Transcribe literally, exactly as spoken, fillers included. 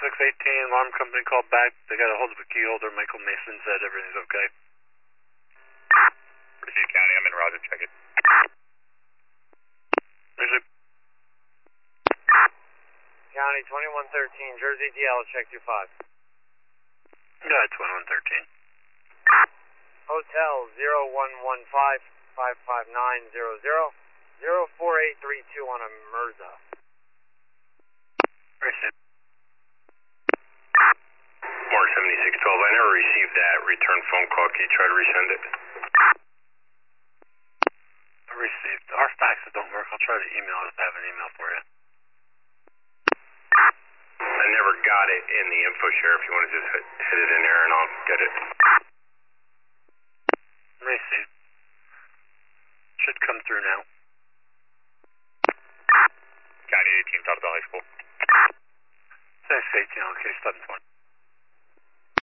six eighteen, alarm company called back. They got a hold of a key holder. Michael Mason said everything's okay. Received County, I'm in Roger, check it. Received. County twenty-one thirteen, Jersey D L, check two five. Yeah, twenty-one thirteen. Hotel zero one one five, five five nine zero zero, zero four eight three two on a Mirza. Received. Mark seventy-six twelve, I never received that return phone call. Can you try to resend it? Received. Our faxes don't work. I'll try to email if I have an email for you. I never got it in the info share. If you want to just hit, hit it in there and I'll get it. Received. Should come through now. County eighteen, South Valley School. six eighteen, okay, seven twenty.